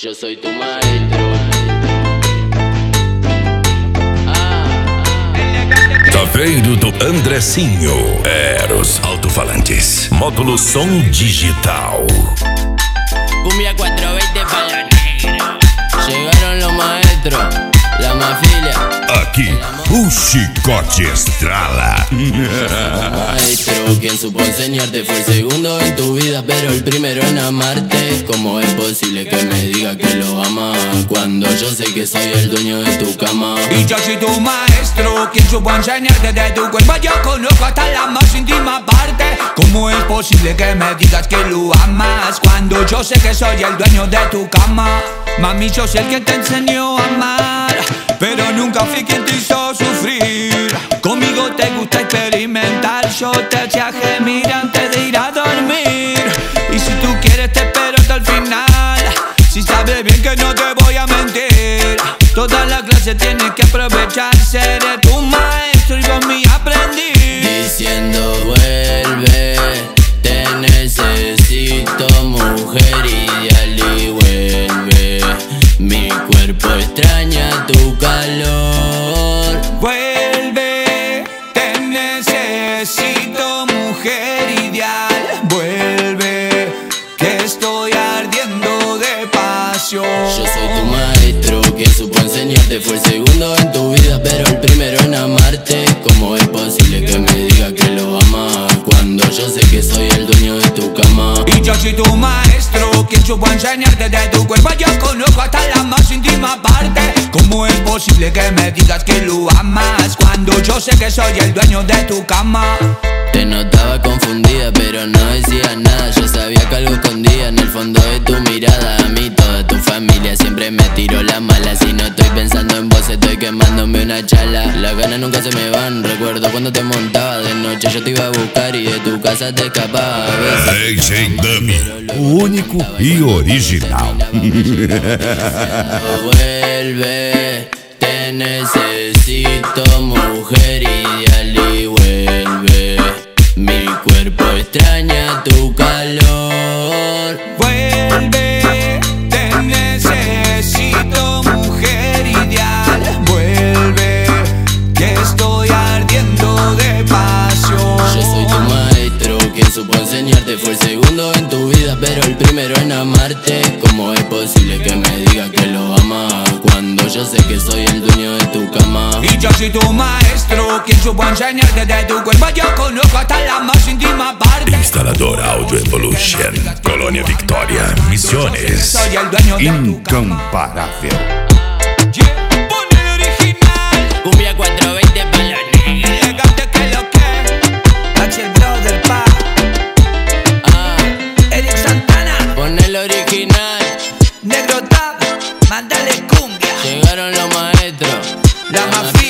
Yo soy tu maestro. Taveiro do Andressinho. Eros Alto-Falantes. Módulo som digital. Cumbia 420 para la negra. Llegaron los maestros, la mafilia. Aqui, o chicote estrala. Maestro, quien supo enseñarte fue el segundo en tu vida, pero el primero en amarte. ¿Cómo es posible que me diga que lo ama cuando yo sé que soy el dueño de tu cama? Y yo soy tu maestro, quien supo enseñarte de tu cuerpo. Yo conozco hasta la más íntima parte. ¿Cómo es posible que me digas que lo amas cuando yo sé que soy el dueño de tu cama? Mami, yo soy el que te enseñó a amar, pero nunca fui quien te hizo sufrir. Conmigo te gusta experimentar, yo te eché gemir antes de ir a dormir. Y si tú quieres te espero hasta el final, si sabes bien que no te voy a mentir. Toda la clase tienes que aprovechar, seré tu maestro y vos mi aprendiz. Diciendo vuelve, te necesito, mujer ideal, y vuelve. Mi cuerpo extraña tu calor. Vuelve, te necesito, mujer ideal. Vuelve, que estoy ardiendo de pasión. Yo soy tu maestro, quien supo enseñarte fue el segundo en tu vida, pero el primero en amarte. ¿Cómo es posible que me diga que lo ama cuando yo sé que soy el dueño de tu cama? Y yo soy tu maestro, quien supo enseñarte de tu cuerpo. Yo conozco hasta la más íntima parte. ¿Cómo es posible que me digas que lo amas cuando yo sé que soy el dueño de tu cama? Te notaba confundida, pero no decías nada. Yo sabía que algo escondía en el fondo de tu mirada. A mí toda tu familia siempre me tiró la mala. Si no estoy pensando en vos, estoy quemándome una chala. Las ganas nunca se me van. Recuerdo cuando te montaba de noche, yo te iba a buscar y de tu casa te escapaba. DJ Dummy, o único e original. Vuelve, te necesito, mujer ideal, y vuelve. Mi cuerpo extraña tu calor. Vuelve, te necesito, mujer ideal. Vuelve, que estoy ardiendo de pasión. Yo soy tu maestro, quien supo enseñarte fue el segundo en tu vida, pero el primero en amarte. ¿Cómo es posible que me diga que lo ama cuando yo sé que soy el dueño de tu cama? Y yo soy tu maestro, quien supo enseñarte de tu cuerpo. Yo conozco hasta la más íntima parte. Instalador Audio Evolution, Colônia Victoria, Misiones. Soy el dueño de tu cama. Incomparável. Yeah, pon el original. Cumbia 420 para la negra. Elegante que lo que Axel Brother, pa. Eric Santana, Pon el original. Negro Tab, mándale cumbia. Llegaron los maestros, La mafia.